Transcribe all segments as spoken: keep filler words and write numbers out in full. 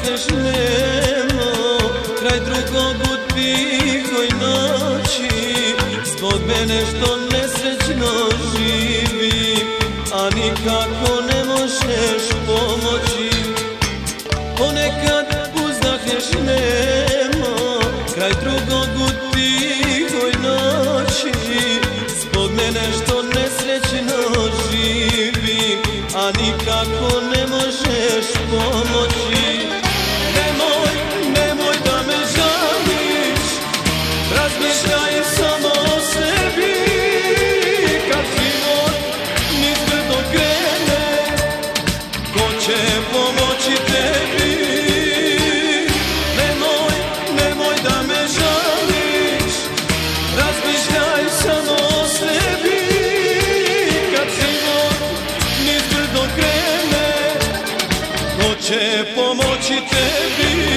uzdahneš nemo, kraj drugog u tihoj noći, zbog mene što nesrećno živim, a nikako ne možeš pomoći. Ponekad uzdahneš nemo, kraj drugog u tihoj noći, zbog mene što nesrećno živim, a nikako ne možeš pomoći. Nemoj, nemoj da me žališ, razmišljaj samo o sebi, kad život nizbrdo krene, ko će pomoći tebi? Nemoj, nemoj da me žališ, razmišljaj samo o sebi, kad život nizbrdo krene, ko će pomoći tebi?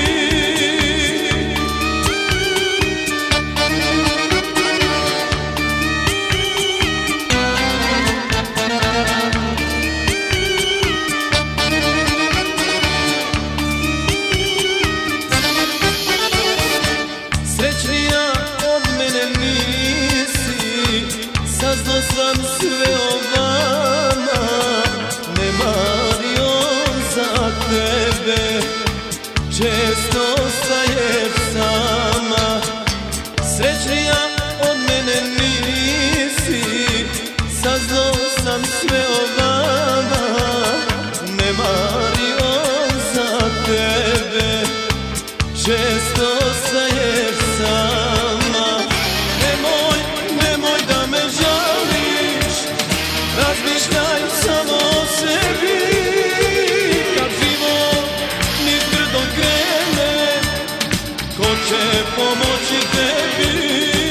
Srećnija od mene nisi, saznao sam sve o vama, ne mario za tebe, često ostaješ sama. Srećnija od mene nisi, saznao sam sve o vama, ne mario za tebe, često ostaješ sama. Nemoj, nemoj da me žališ, razmišljaj samo o sebi, kad život nizbrdo krene, ko će pomoći tebi?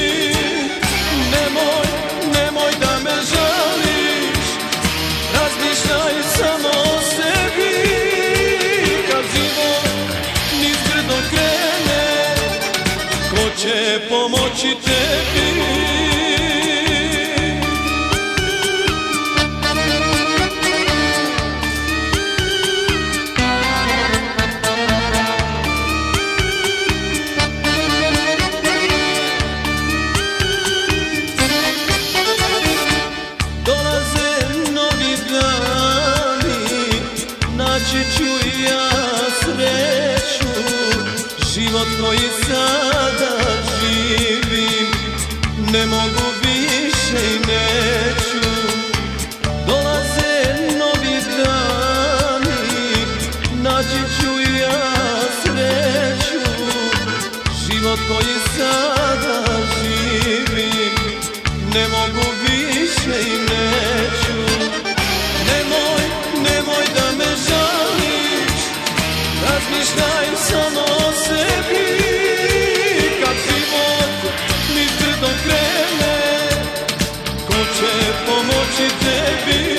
Nemoj, nemoj da me žališ, razmišljaj samo o sebi, kad život nizbrdo krene, ko će pomoći tebi? Naći ću i ja sreću, život koji sada živim, ne mogu više i neću. Dolaze novi dani, naći ću i ja sreću, život koji sada živim, ne mogu više i neću. Nemoj, nemoj da me žališ, razmišljaj samo o sebi, kad život nizbrdo krene, ko će pomoći tebi?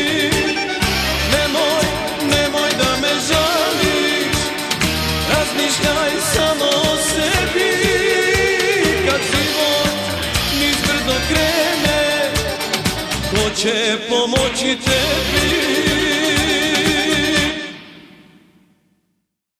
Nemoj, nemoj da me žališ, razmišljaj samo o sebi, kad život nizbrdo krene, ko će pomoći tebi?